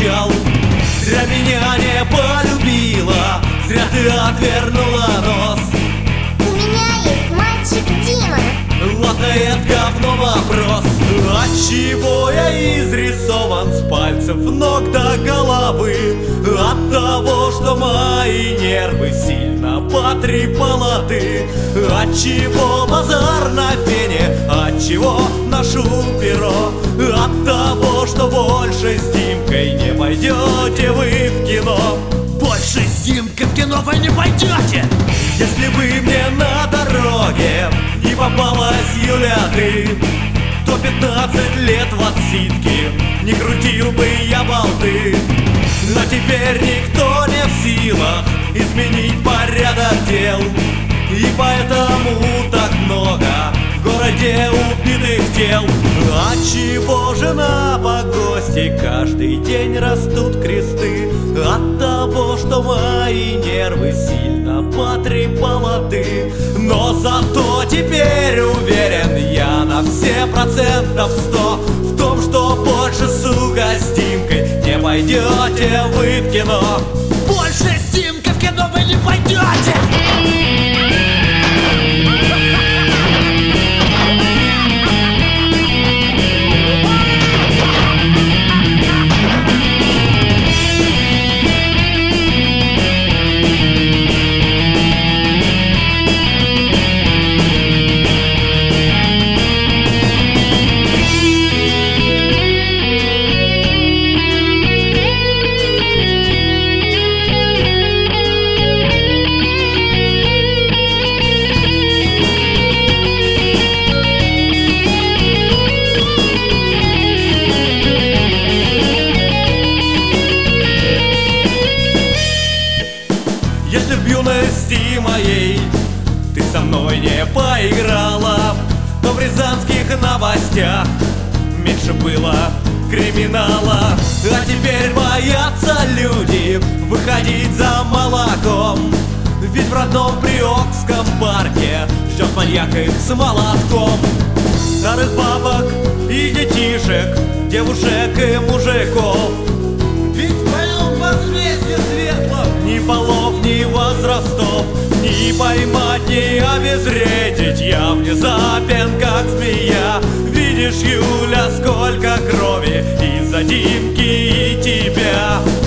молчал. Зря меня не полюбила, зря ты отвернула нос. У меня есть мальчик Дима. Ладно, это говно вопрос. Отчего я изрисован с пальцев ног до головы? От того, что мои нервы сильно потрепала ты. Отчего базар на пене? Отчего ношу перо? От того, что больше с Димкой не пойдете вы в кино. Больше с Димкой в кино вы не пойдете. Если бы мне на дороге не попалась Юля ты, то 15 лет в отсидке не крутил бы я болты. Но теперь никто не в силах изменить порядок дел, и поэтому так много в городе убитых тел. Отчего же на погосте каждый день растут кресты? От того, что мои нервы сильно потрепала ты. Но зато теперь уверен я на все процентов 100 в том, что больше, сука, с Димкой не пойдете вы в кино. Больше с Димкой в кино вы не пойдете. Если в юности моей ты со мной не поиграла, то в рязанских новостях меньше было криминала. А теперь боятся люди выходить за молоком, ведь в родном Приокском парке ждет маньяк их с молотком. Старых бабок и детишек, девушек и мужиков, ведь в твоем возмездье светлом ни полов, ни возрастов, ни поймать, ни обезвредить. Я внезапен, как змея. Видишь, Юля, сколько крови из-за Димки и тебя.